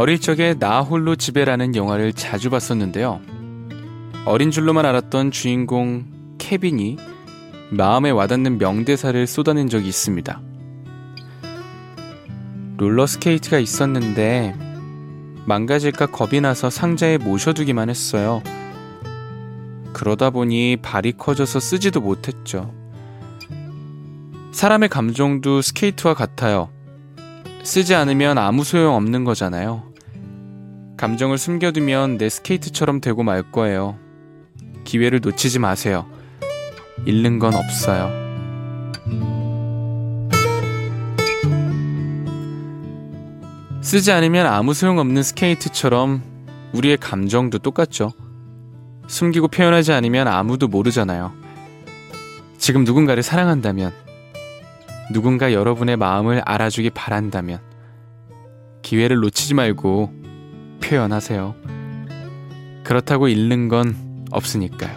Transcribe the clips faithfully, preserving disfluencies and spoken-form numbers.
어릴 적에 나 홀로 집에라는 영화를 자주 봤었는데요. 어린 줄로만 알았던 주인공 케빈이 마음에 와닿는 명대사를 쏟아낸 적이 있습니다. 롤러스케이트가 있었는데 망가질까 겁이 나서 상자에 모셔두기만 했어요. 그러다 보니 발이 커져서 쓰지도 못했죠. 사람의 감정도 스케이트와 같아요. 쓰지 않으면 아무 소용 없는 거잖아요. 감정을 숨겨두면 내 스케이트처럼 되고 말 거예요. 기회를 놓치지 마세요. 잃는 건 없어요. 쓰지 않으면 아무 소용없는 스케이트처럼 우리의 감정도 똑같죠. 숨기고 표현하지 않으면 아무도 모르잖아요. 지금 누군가를 사랑한다면, 누군가 여러분의 마음을 알아주기 바란다면 기회를 놓치지 말고 표현하세요. 그렇다고 잃는 건 없으니까요.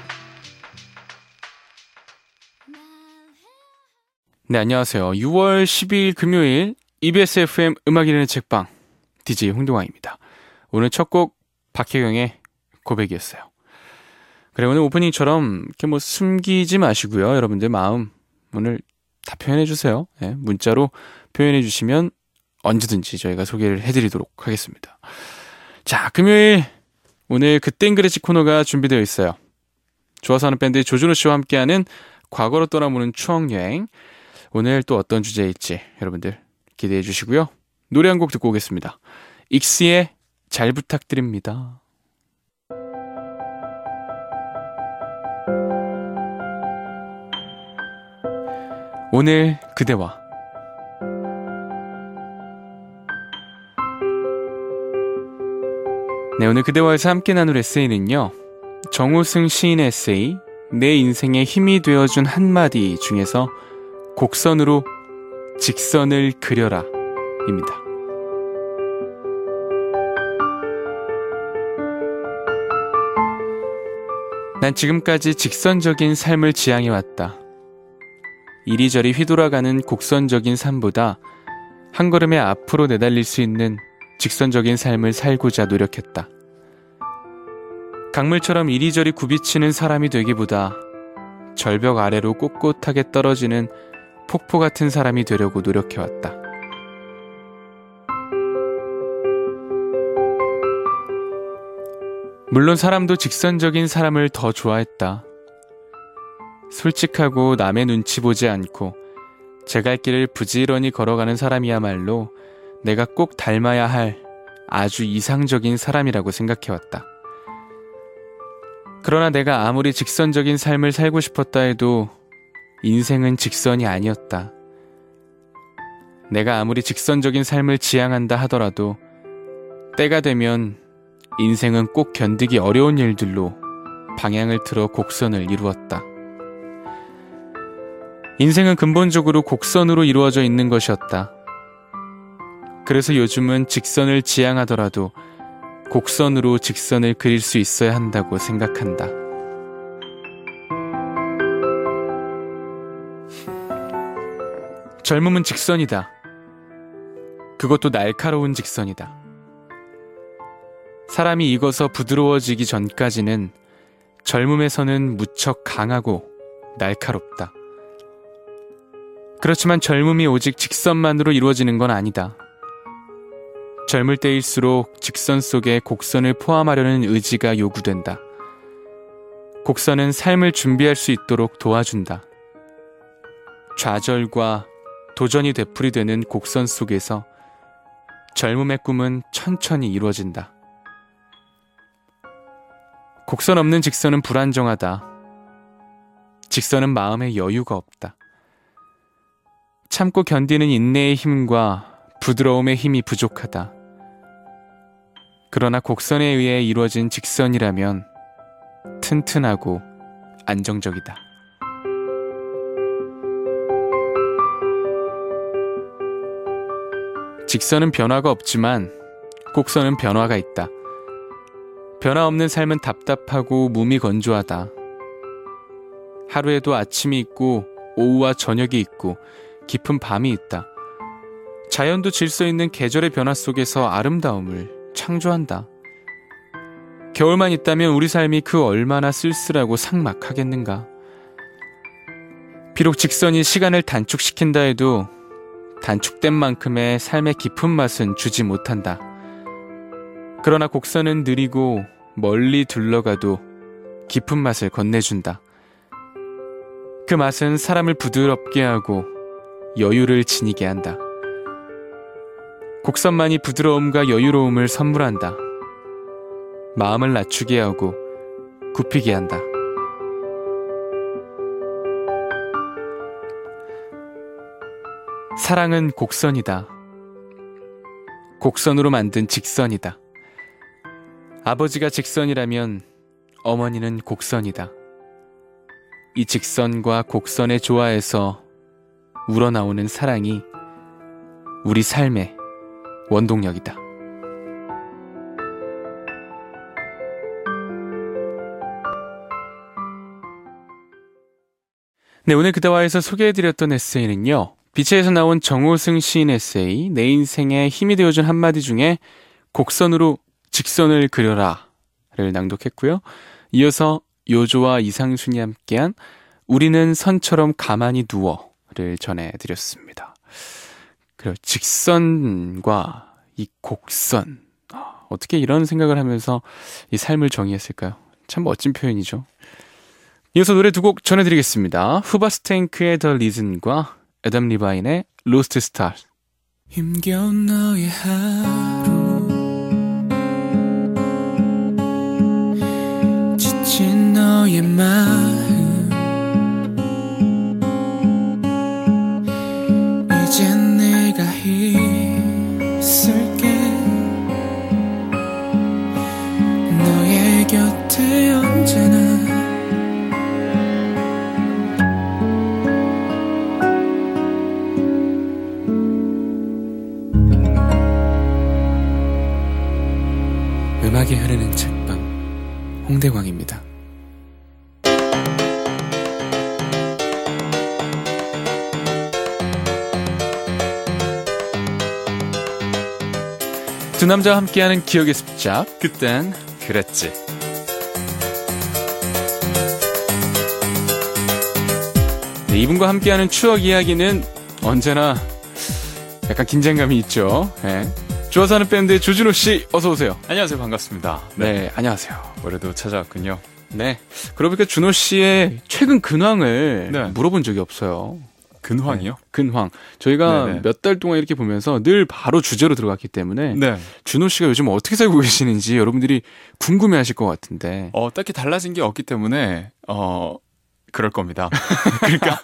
네, 안녕하세요. 유월 십이일 금요일 이비에스 에프엠 음악 읽는 책방 디제이 홍동환입니다. 오늘 첫 곡 박혜경의 고백이었어요. 그래, 오늘 오프닝처럼 이렇게 뭐 숨기지 마시고요. 여러분들 마음 오늘 다 표현해주세요. 네, 문자로 표현해주시면 언제든지 저희가 소개를 해드리도록 하겠습니다. 자, 금요일 오늘 그땐 그랬지 코너가 준비되어 있어요. 좋아서 하는 밴드 조준호 씨와 함께하는 과거로 떠나보는 추억여행. 오늘 또 어떤 주제일지 여러분들 기대해 주시고요. 노래 한 곡 듣고 오겠습니다. 익스의 잘 부탁드립니다. 오늘 그대와. 네, 오늘 그대와에서 함께 나눌 에세이는요, 정우승 시인의 에세이 내 인생에 힘이 되어준 한마디 중에서 곡선으로 직선을 그려라 입니다. 난 지금까지 직선적인 삶을 지향해왔다. 이리저리 휘돌아가는 곡선적인 삶보다 한 걸음에 앞으로 내달릴 수 있는 직선적인 삶을 살고자 노력했다. 강물처럼 이리저리 굽이치는 사람이 되기보다 절벽 아래로 꼿꼿하게 떨어지는 폭포 같은 사람이 되려고 노력해왔다. 물론 사람도 직선적인 사람을 더 좋아했다. 솔직하고 남의 눈치 보지 않고 제 갈 길을 부지런히 걸어가는 사람이야말로 내가 꼭 닮아야 할 아주 이상적인 사람이라고 생각해왔다. 그러나 내가 아무리 직선적인 삶을 살고 싶었다 해도 인생은 직선이 아니었다. 내가 아무리 직선적인 삶을 지향한다 하더라도 때가 되면 인생은 꼭 견디기 어려운 일들로 방향을 틀어 곡선을 이루었다. 인생은 근본적으로 곡선으로 이루어져 있는 것이었다. 그래서 요즘은 직선을 지향하더라도 곡선으로 직선을 그릴 수 있어야 한다고 생각한다. 젊음은 직선이다. 그것도 날카로운 직선이다. 사람이 익어서 부드러워지기 전까지는 젊음에서는 무척 강하고 날카롭다. 그렇지만 젊음이 오직 직선만으로 이루어지는 건 아니다. 젊을 때일수록 직선 속에 곡선을 포함하려는 의지가 요구된다. 곡선은 삶을 준비할 수 있도록 도와준다. 좌절과 도전이 되풀이되는 곡선 속에서 젊음의 꿈은 천천히 이루어진다. 곡선 없는 직선은 불안정하다. 직선은 마음에 여유가 없다. 참고 견디는 인내의 힘과 부드러움의 힘이 부족하다. 그러나 곡선에 의해 이루어진 직선이라면 튼튼하고 안정적이다. 직선은 변화가 없지만 곡선은 변화가 있다. 변화 없는 삶은 답답하고 몸이 건조하다. 하루에도 아침이 있고 오후와 저녁이 있고 깊은 밤이 있다. 자연도 질서 있는 계절의 변화 속에서 아름다움을 창조한다. 겨울만 있다면 우리 삶이 그 얼마나 쓸쓸하고 삭막하겠는가. 비록 직선이 시간을 단축시킨다 해도 단축된 만큼의 삶의 깊은 맛은 주지 못한다. 그러나 곡선은 느리고 멀리 둘러가도 깊은 맛을 건네준다. 그 맛은 사람을 부드럽게 하고 여유를 지니게 한다. 곡선만이 부드러움과 여유로움을 선물한다. 마음을 낮추게 하고 굽히게 한다. 사랑은 곡선이다. 곡선으로 만든 직선이다. 아버지가 직선이라면 어머니는 곡선이다. 이 직선과 곡선의 조화에서 우러나오는 사랑이 우리 삶의 원동력이다. 네, 오늘 그대와에서 소개해드렸던 에세이는요, 비체에서 나온 정호승 시인 에세이 내 인생에 힘이 되어준 한마디 중에 곡선으로 직선을 그려라를 낭독했고요. 이어서 요조와 이상순이 함께한 우리는 선처럼 가만히 누워를 전해드렸습니다. 그리고 직선과 이 곡선, 어떻게 이런 생각을 하면서 이 삶을 정의했을까요? 참 멋진 표현이죠. 이어서 노래 두 곡 전해드리겠습니다. 후바스탱크의 The Reason과 애덤 리바인의 Lost Stars. 힘겨운 너의 하루, 지친 너의 마음, 이젠 내가 있을게. 너의 곁에 언제나. 음악이 흐르는 책방, 홍대광입니다. 두 남자와 함께하는 기억의 습작, 그땐 그랬지. 네, 이분과 함께하는 추억 이야기는 언제나 약간 긴장감이 있죠. 네. 좋아서 하는 밴드 조준호 씨, 어서 오세요. 안녕하세요, 반갑습니다. 네, 네, 안녕하세요. 올해도 찾아왔군요. 네, 그러고 보니까 준호 씨의 최근 근황을 네. 물어본 적이 없어요. 근황이요? 네, 근황. 저희가 네네. 몇 달 동안 이렇게 보면서 늘 바로 주제로 들어갔기 때문에 네. 준호 씨가 요즘 어떻게 살고 계시는지 여러분들이 궁금해하실 것 같은데. 어, 딱히 달라진 게 없기 때문에 어 그럴 겁니다. 그러니까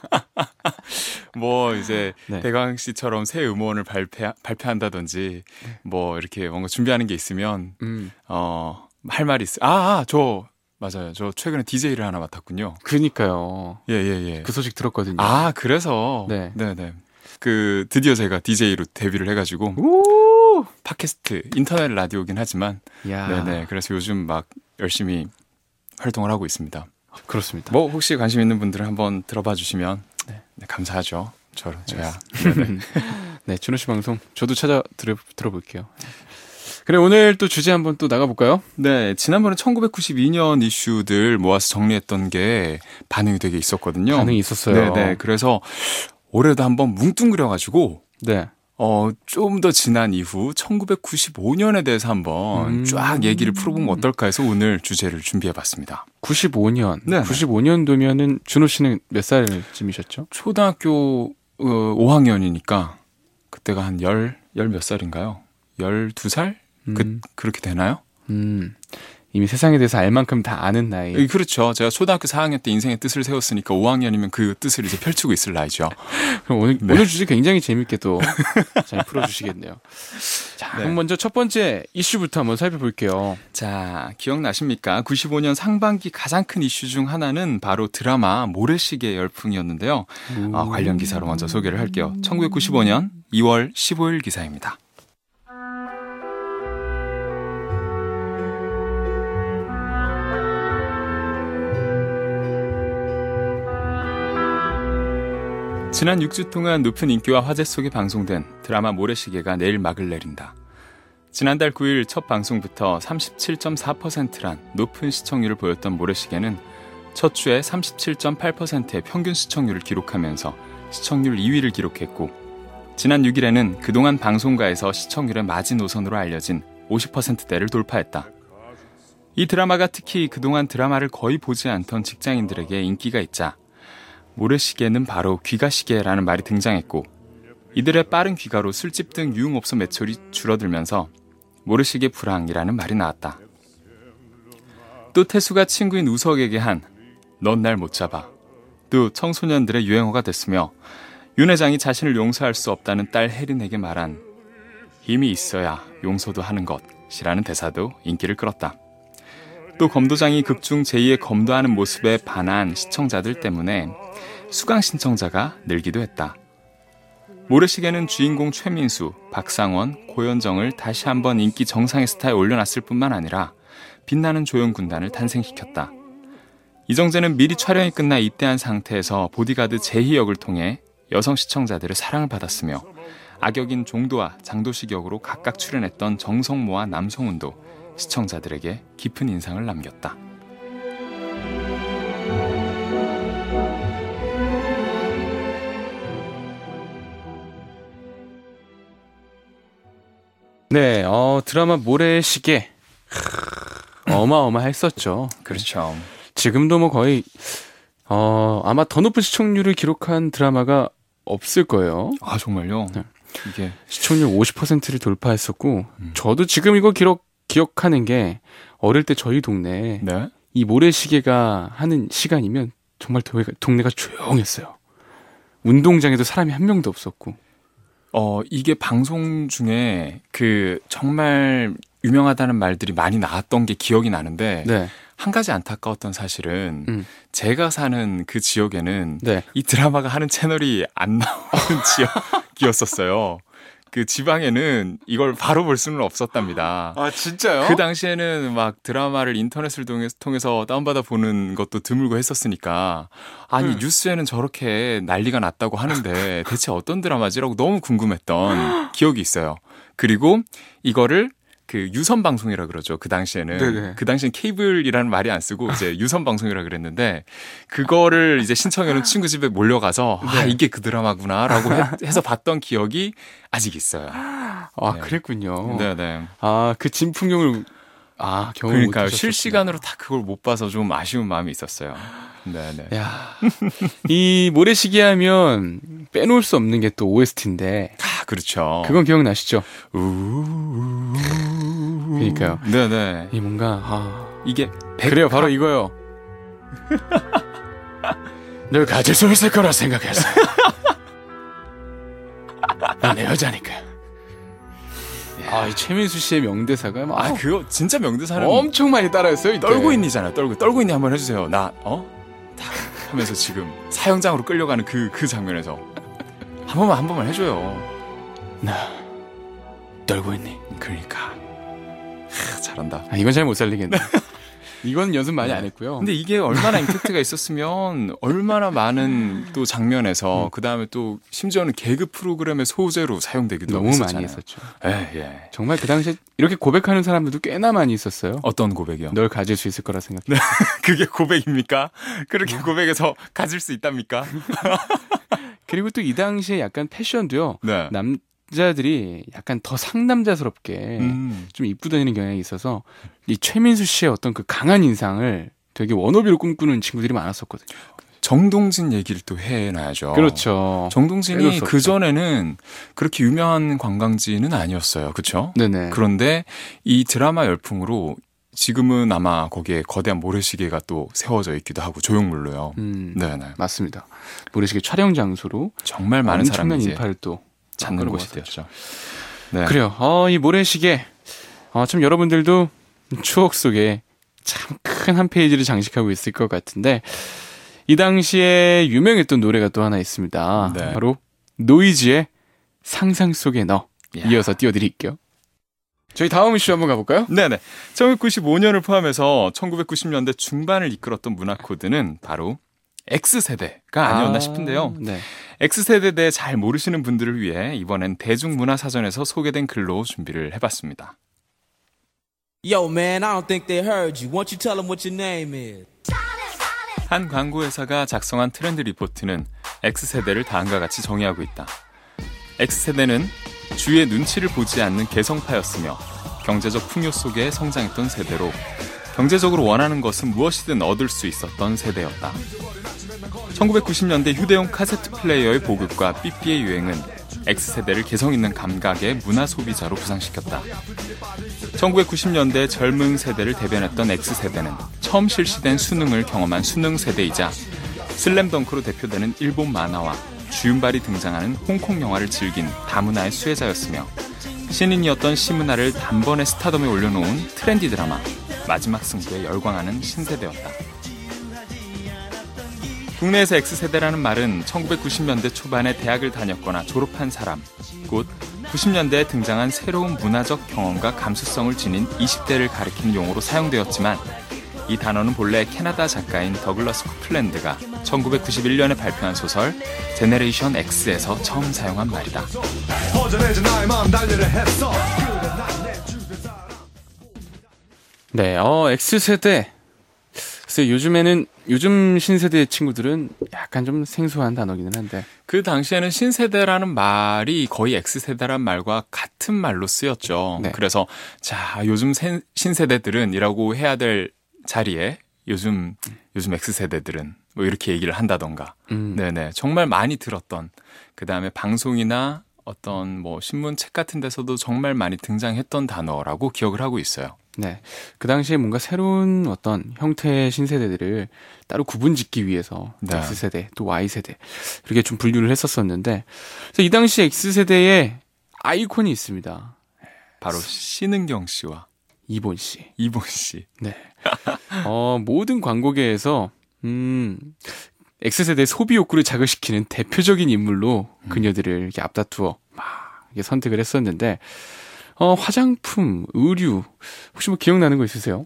뭐 이제 네. 대강 씨처럼 새 음원을 발표 발표한다든지 뭐 이렇게 뭔가 준비하는 게 있으면 음. 어 할 말이 있어. 아, 아, 저 맞아요. 저 최근에 디제이를 하나 맡았군요. 그니까요. 예, 예, 예. 그 소식 들었거든요. 아, 그래서 네. 네, 네. 그 드디어 제가 디제이로 데뷔를 해가지고 오! 팟캐스트 인터넷 라디오긴 하지만 야. 네네 그래서 요즘 막 열심히 활동을 하고 있습니다. 그렇습니다. 뭐 혹시 관심 있는 분들은 한번 들어봐 주시면 네. 네, 감사하죠. 저로 저야. 네, 준호 씨 방송 저도 찾아 들어, 들어볼게요. 그래, 오늘 또 주제 한번 또 나가볼까요? 네, 지난번에 천구백구십이 년 이슈들 모아서 정리했던 게 반응이 되게 있었거든요. 반응이 있었어요. 네네. 그래서 올해도 한번 뭉뚱그려가지고 네. 어, 좀 더 지난 이후 천구백구십오 년에 대해서 한번 음. 쫙 얘기를 풀어보면 어떨까 해서 오늘 주제를 준비해봤습니다. 구십오 년. 네네. 구십오 년도면은 준호 씨는 몇 살쯤이셨죠? 초등학교 어, 오 학년이니까 그때가 한 열, 열 몇 살인가요? 열두 살? 음. 그, 그렇게 되나요? 음. 이미 세상에 대해서 알 만큼 다 아는 나이. 예, 그렇죠. 제가 초등학교 사 학년 때 인생의 뜻을 세웠으니까 오 학년이면 그 뜻을 이제 펼치고 있을 나이죠. 그럼 오늘, 네. 오늘 주제 굉장히 재밌게 또 잘 풀어주시겠네요. 자, 네. 그럼 먼저 첫 번째 이슈부터 한번 살펴볼게요. 자, 기억나십니까? 구십오 년 상반기 가장 큰 이슈 중 하나는 바로 드라마 모래시계 열풍이었는데요. 어, 관련 기사로 먼저 소개를 할게요. 천구백구십오 년 이월 십오일 기사입니다. 지난 육 주 동안 높은 인기와 화제 속에 방송된 드라마 모래시계가 내일 막을 내린다. 지난달 구 일 첫 방송부터 삼십칠 점 사 퍼센트란 높은 시청률을 보였던 모래시계는 첫 주에 삼십칠 점 팔 퍼센트의 평균 시청률을 기록하면서 시청률 이 위를 기록했고, 지난 육 일에는 그동안 방송가에서 시청률의 마지노선으로 알려진 오십 퍼센트대를 돌파했다. 이 드라마가 특히 그동안 드라마를 거의 보지 않던 직장인들에게 인기가 있자 모래시계는 바로 귀가시계라는 말이 등장했고, 이들의 빠른 귀가로 술집 등 유흥업소 매출이 줄어들면서 모래시계 불황이라는 말이 나왔다. 또 태수가 친구인 우석에게 한 넌 날 못 잡아 또 청소년들의 유행어가 됐으며, 윤 회장이 자신을 용서할 수 없다는 딸 혜린에게 말한 힘이 있어야 용서도 하는 것이라는 대사도 인기를 끌었다. 또 검도장이 극중 제이의 검도하는 모습에 반한 시청자들 때문에 수강 신청자가 늘기도 했다. 모래시계는 주인공 최민수, 박상원, 고현정을 다시 한번 인기 정상의 스타에 올려놨을 뿐만 아니라 빛나는 조연군단을 탄생시켰다. 이정재는 미리 촬영이 끝나 입대한 상태에서 보디가드 제희 역을 통해 여성 시청자들의 사랑을 받았으며, 악역인 종도와 장도식 역으로 각각 출연했던 정성모와 남성훈도 시청자들에게 깊은 인상을 남겼다. 네, 어, 드라마 모래시계 어마어마했었죠. 그렇죠. 지금도 뭐 거의 어, 아마 더 높은 시청률을 기록한 드라마가 없을 거예요. 아, 정말요? 네. 이게 시청률 오십 퍼센트를 돌파했었고, 음. 저도 지금 이거 기록 기억하는 게, 어릴 때 저희 동네에 네? 이 모래시계가 하는 시간이면 정말 동네가, 동네가 조용했어요. 운동장에도 사람이 한 명도 없었고. 어, 이게 방송 중에 그 정말 유명하다는 말들이 많이 나왔던 게 기억이 나는데, 네. 한 가지 안타까웠던 사실은 음. 제가 사는 그 지역에는 네. 이 드라마가 하는 채널이 안 나오는 지역이었었어요. 그 지방에는 이걸 바로 볼 수는 없었답니다. 아, 진짜요? 그 당시에는 막 드라마를 인터넷을 통해서 다운받아 보는 것도 드물고 했었으니까, 아니, 음. 뉴스에는 저렇게 난리가 났다고 하는데 대체 어떤 드라마지라고 너무 궁금했던 기억이 있어요. 그리고 이거를 그 유선 방송이라 그러죠. 그 당시에는. 네네. 그 당시엔 케이블이라는 말이 안 쓰고 이제 유선 방송이라 그랬는데, 그거를 이제 신청해놓은 친구 집에 몰려가서 네. 아, 이게 그 드라마구나라고 해, 해서 봤던 기억이 아직 있어요. 아, 네. 그랬군요. 네네. 아, 그 진풍경을 아, 경험 그러니까 실시간으로 다 그걸 못 봐서 좀 아쉬운 마음이 있었어요. 네네. 야, 이 모래시계 하면 빼놓을 수 없는 게 또 오에스티인데. 아, 그렇죠. 그건 기억나시죠? 우우우우. 그러니까요. 네네. 이 뭔가 아, 이게 백화... 그래요, 바로 이거요. 널 가질 수 있을 거라 생각했어. 난 내 여자니까. 아, 이 최민수 씨의 명대사가 막 아, 그거 진짜 명대사는 엄청 많이 따라했어요. 이때. 떨고 있니잖아요. 떨고 떨고 있니 한번 해주세요. 나 어? 다 하면서 지금 사형장으로 끌려가는 그 그 장면에서 한 번만 한 번만 해줘요. 나 떨고 있니? 그러니까 하, 잘한다. 아, 이건 잘 못 살리겠네. 이건 연습 많이 안 했고요. 근데 이게 얼마나 임팩트가 있었으면 얼마나 많은 또 장면에서 음. 그 다음에 또 심지어는 개그 프로그램의 소재로 사용되기도 너무 했었잖아요. 많이 했었죠. 예, 예. 정말 그 당시에 이렇게 고백하는 사람들도 꽤나 많이 있었어요. 어떤 고백이요? 널 가질 수 있을 거라 생각해. 네. 그게 고백입니까? 그렇게 음. 고백해서 가질 수 있답니까? 그리고 또 이 당시에 약간 패션도요. 네. 남 자들이 약간 더 상남자스럽게 음. 좀 입고 다니는 경향이 있어서 이 최민수 씨의 어떤 그 강한 인상을 되게 워너비로 꿈꾸는 친구들이 많았었거든요. 정동진 얘기를 또 해놔야죠. 그렇죠. 정동진이 그 전에는 그렇게 유명한 관광지는 아니었어요. 그렇죠? 네네. 그런데 이 드라마 열풍으로 지금은 아마 거기에 거대한 모래시계가 또 세워져 있기도 하고 조형물로요. 음, 네네. 맞습니다. 모래시계 촬영 장소로 정말 많은 사람이 엄청난 인파를 또 찾는 곳이 되었죠. 네. 그래요. 어, 이 모래시계 어, 참 여러분들도 추억 속에 참 큰 한 페이지를 장식하고 있을 것 같은데, 이 당시에 유명했던 노래가 또 하나 있습니다. 네. 바로 노이즈의 상상 속의 너. 야. 이어서 띄워드릴게요. 저희 다음 이슈 한번 가볼까요? 네네. 천구백구십오 년을 포함해서 천구백구십 년대 중반을 이끌었던 문화 코드는 바로 X세대가 아니었나 아, 싶은데요. 네. X세대에 대해 잘 모르시는 분들을 위해 이번엔 대중문화사전에서 소개된 글로 준비를 해봤습니다. Yo, man, I don't think they heard you. Why don't you tell them what your name is? 한 광고회사가 작성한 트렌드 리포트는 X세대를 다음과 같이 정의하고 있다. X세대는 주위의 눈치를 보지 않는 개성파였으며 경제적 풍요 속에 성장했던 세대로 경제적으로 원하는 것은 무엇이든 얻을 수 있었던 세대였다. 천구백구십 년대 휴대용 카세트 플레이어의 보급과 삐삐의 유행은 X세대를 개성 있는 감각의 문화 소비자로 부상시켰다. 천구백구십 년대 젊은 세대를 대변했던 X세대는 처음 실시된 수능을 경험한 수능 세대이자 슬램덩크로 대표되는 일본 만화와 주윤발이 등장하는 홍콩 영화를 즐긴 다문화의 수혜자였으며 신인이었던 시문화를 단번에 스타덤에 올려놓은 트렌디 드라마 마지막 승부에 열광하는 신세대였다. 국내에서 X세대라는 말은 천구백구십 년대 초반에 대학을 다녔거나 졸업한 사람, 곧 구십 년대에 등장한 새로운 문화적 경험과 감수성을 지닌 이십 대를 가리키는 용어로 사용되었지만 이 단어는 본래 캐나다 작가인 더글러스 쿠플랜드가 천구백구십일 년에 발표한 소설 제네레이션 X에서 처음 사용한 말이다. 네, 어, X세대. 글쎄, 요즘에는, 요즘 신세대 친구들은 약간 좀 생소한 단어기는 한데. 그 당시에는 신세대라는 말이 거의 X세대란 말과 같은 말로 쓰였죠. 네. 그래서, 자, 요즘 세, 신세대들은 이라고 해야 될 자리에 요즘, 요즘 X세대들은 뭐 이렇게 얘기를 한다던가. 음. 네네. 정말 많이 들었던. 그 다음에 방송이나 어떤 뭐 신문 책 같은 데서도 정말 많이 등장했던 단어라고 기억을 하고 있어요. 네. 그 당시에 뭔가 새로운 어떤 형태의 신세대들을 따로 구분 짓기 위해서 네. X세대, 또 Y세대, 이렇게 좀 분류를 했었었는데, 그래서 이 당시 X세대에 아이콘이 있습니다. 바로 신은경 씨와 이본 씨. 이본 씨. 네. 어, 모든 광고계에서, 음, X세대 소비 욕구를 자극시키는 대표적인 인물로 그녀들을 이렇게 앞다투어 막 이렇게 선택을 했었는데, 어, 화장품, 의류, 혹시 뭐 기억나는 거 있으세요?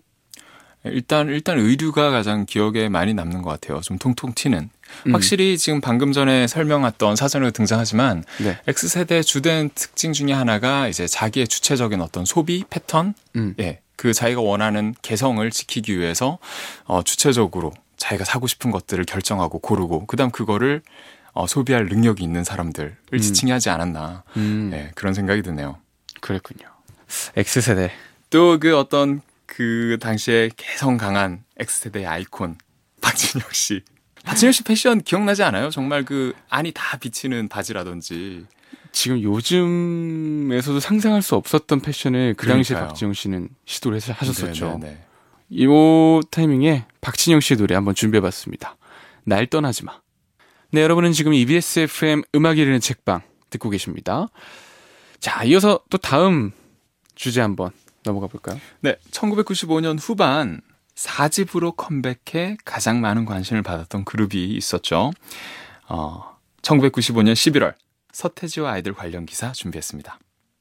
일단, 일단 의류가 가장 기억에 많이 남는 것 같아요. 좀 통통 튀는. 음. 확실히 지금 방금 전에 설명했던 사전으로 등장하지만, 네. X세대의 주된 특징 중에 하나가 이제 자기의 주체적인 어떤 소비 패턴, 음. 예, 그 자기가 원하는 개성을 지키기 위해서, 어, 주체적으로 자기가 사고 싶은 것들을 결정하고 고르고, 그 다음 그거를 어, 소비할 능력이 있는 사람들을 음. 지칭이 하지 않았나, 음. 예, 그런 생각이 드네요. 그랬군요. X세대. 또 그 어떤 그 당시에 개성 강한 X세대의 아이콘 박진영 씨. 박진영 씨 패션 기억나지 않아요? 정말 그 안이 다 비치는 바지라든지. 지금 요즘에서도 상상할 수 없었던 패션을 그 당시에 그러니까요. 박진영 씨는 시도를 해서 하셨었죠. 네네네. 이 타이밍에 박진영 씨의 노래 한번 준비해봤습니다. 날 떠나지 마. 네, 여러분은 지금 이비에스 에프엠 음악이 흐르는 책방 듣고 계십니다. 자, 이어서 또 다음 주제 한번 넘어가 볼까요? 네, 천구백구십오 년 후반 사 집으로 컴백해 가장 많은 관심을 받았던 그룹이 있었죠. 어, 천구백구십오 년 십일월 서태지와 아이들 관련 기사 준비했습니다.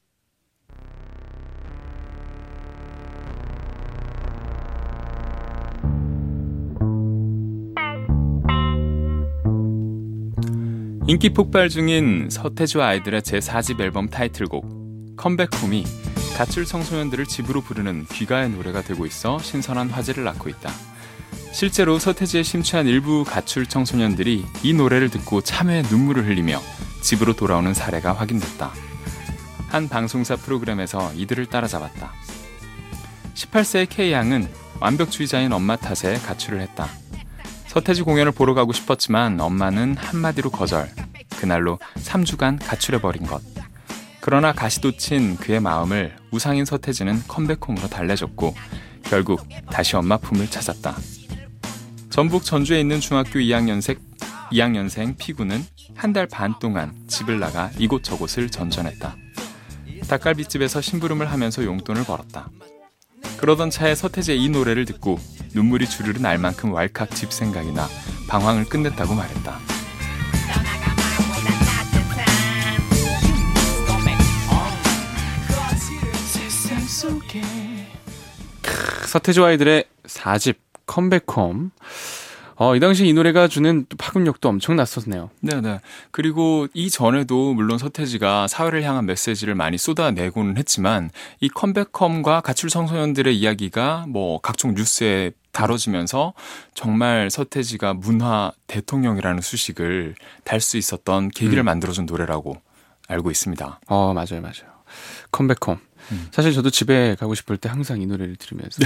인기 폭발 중인 서태지와 아이들의 제사 집 앨범 타이틀곡 컴백홈이 가출 청소년들을 집으로 부르는 귀가의 노래가 되고 있어 신선한 화제를 낳고 있다. 실제로 서태지에 심취한 일부 가출 청소년들이 이 노래를 듣고 참회의 눈물을 흘리며 집으로 돌아오는 사례가 확인됐다. 한 방송사 프로그램에서 이들을 따라잡았다. 십팔 세의 K양은 완벽주의자인 엄마 탓에 가출을 했다. 서태지 공연을 보러 가고 싶었지만 엄마는 한마디로 거절. 그날로 삼 주간 가출해버린 것. 그러나 가시돋친 그의 마음을 우상인 서태지는 컴백홈으로 달래줬고 결국 다시 엄마 품을 찾았다. 전북 전주에 있는 중학교 이 학년생, 이 학년생 피구는 한 달 반 동안 집을 나가 이곳저곳을 전전했다. 닭갈비집에서 심부름을 하면서 용돈을 벌었다. 그러던 차에 서태지의 이 노래를 듣고 눈물이 주르르 날 만큼 왈칵 집 생각이 나 방황을 끝냈다고 말했다. 서태지와 아이들의 사 집 컴백홈. 어, 이 당시 이 노래가 주는 또 파급력도 엄청났었네요. 네네. 그리고 이전에도 물론 서태지가 사회를 향한 메시지를 많이 쏟아내고는 했지만 이 컴백홈과 가출 청소년들의 이야기가 뭐 각종 뉴스에 다뤄지면서 정말 서태지가 문화 대통령이라는 수식을 달 수 있었던 계기를 음. 만들어준 노래라고 알고 있습니다. 어, 맞아요, 맞아요. 컴백홈. 음. 사실 저도 집에 가고 싶을 때 항상 이 노래를 들으면서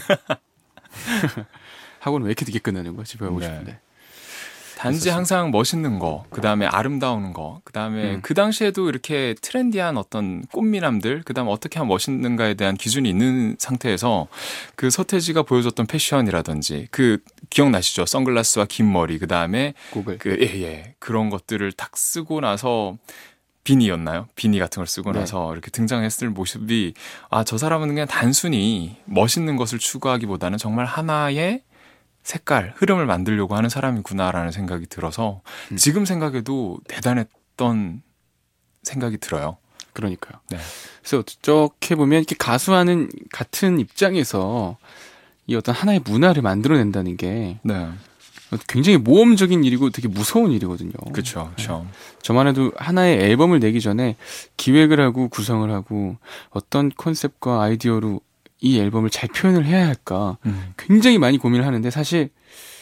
학원은 왜 이렇게 늦게 끝나는 거야? 집에 가고 네. 싶은데. 단지 항상 멋있는 거, 그 다음에 아름다운 거, 그 다음에 음. 그 당시에도 이렇게 트렌디한 어떤 꽃미남들, 그 다음에 어떻게 하면 멋있는가에 대한 기준이 있는 상태에서 그 서태지가 보여줬던 패션이라든지 그 기억나시죠? 선글라스와 긴 머리, 그 다음에 그 예, 예, 그런 것들을 딱 쓰고 나서 비니였나요? 비니 같은 걸 쓰고 네. 나서 이렇게 등장했을 모습이 아, 저 사람은 그냥 단순히 멋있는 것을 추구하기보다는 정말 하나의 색깔, 흐름을 만들려고 하는 사람이구나라는 생각이 들어서 음. 지금 생각해도 대단했던 생각이 들어요. 그러니까요. 네. 그래서 어떻게 보면 이렇게 가수하는 같은 입장에서 이 어떤 하나의 문화를 만들어낸다는 게 네. 굉장히 모험적인 일이고 되게 무서운 일이거든요. 그렇죠. 그렇죠. 네. 저만 해도 하나의 앨범을 내기 전에 기획을 하고 구성을 하고 어떤 컨셉과 아이디어로 이 앨범을 잘 표현을 해야 할까 음. 굉장히 많이 고민을 하는데 사실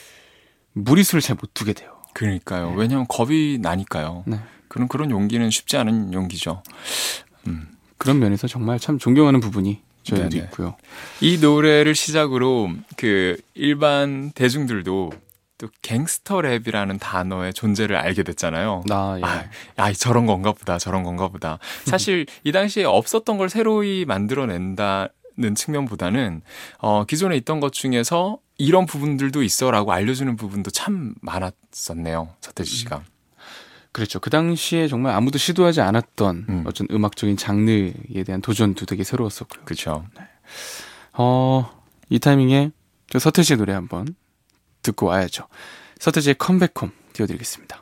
무리수를 잘 못 두게 돼요. 그러니까요. 네. 왜냐하면 겁이 나니까요. 네. 그런 그런 용기는 쉽지 않은 용기죠. 음. 그런 면에서 정말 참 존경하는 부분이 저희도 네네. 있고요. 이 노래를 시작으로 그 일반 대중들도 또 갱스터 랩이라는 단어의 존재를 알게 됐잖아요. 아, 예. 아, 아, 저런 건가 보다, 저런 건가 보다. 사실 이 당시에 없었던 걸 새로이 만들어낸다. 는 측면보다는 어, 기존에 있던 것 중에서 이런 부분들도 있어라고 알려주는 부분도 참 많았었네요. 서태지 씨가. 그렇죠. 그 당시에 정말 아무도 시도하지 않았던 음. 어떤 음악적인 장르에 대한 도전도 되게 새로웠었고요. 그렇죠. 네. 어, 이 타이밍에 저 서태지의 노래 한번 듣고 와야죠. 서태지의 컴백홈 띄워드리겠습니다.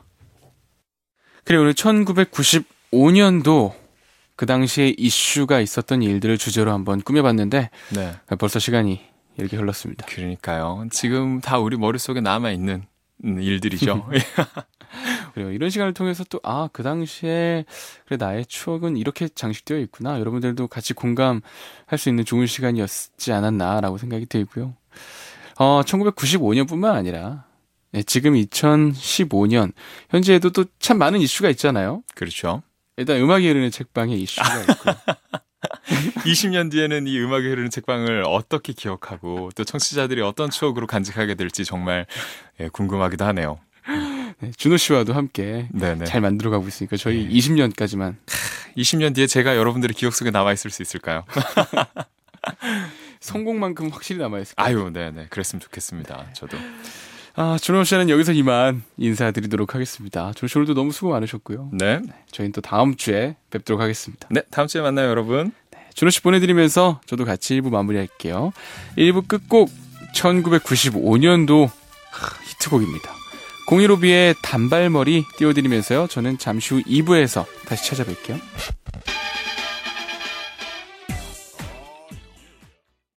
그리고 오늘 천구백구십오 년도 그 당시에 이슈가 있었던 일들을 주제로 한번 꾸며봤는데 네. 벌써 시간이 이렇게 흘렀습니다. 그러니까요. 지금 다 우리 머릿속에 남아있는 일들이죠. 그래요. 이런 시간을 통해서 또 아, 그 당시에 그래 나의 추억은 이렇게 장식되어 있구나. 여러분들도 같이 공감할 수 있는 좋은 시간이었지 않았나라고 생각이 들고요. 어, 천구백구십오 년뿐만 아니라 네, 지금 이천십오 년 현재에도 또 참 많은 이슈가 있잖아요. 그렇죠. 일단 음악이 흐르는 책방에 이슈가 있고 이십 년 뒤에는 이 음악이 흐르는 책방을 어떻게 기억하고 또 청취자들이 어떤 추억으로 간직하게 될지 정말 예, 궁금하기도 하네요. 네, 준호 씨와도 함께 네네. 잘 만들어가고 있으니까 저희 네. 이십 년까지만 이십 년 뒤에 제가 여러분들의 기억 속에 남아있을 수 있을까요? 성공만큼 확실히 남아있을 거예요. 아유, 네네. 그랬으면 좋겠습니다. 저도. 아, 준호 씨는 여기서 이만 인사드리도록 하겠습니다. 준호 씨 오늘도 너무 수고 많으셨고요. 네. 네. 저희는 또 다음 주에 뵙도록 하겠습니다. 네, 다음 주에 만나요, 여러분. 네, 준호 씨 보내드리면서 저도 같이 일 부 마무리할게요. 일 부 끝곡 천구백구십오 년도 히트곡입니다. 공일오비의 단발머리 띄워드리면서요. 저는 잠시 후 이 부에서 다시 찾아뵐게요.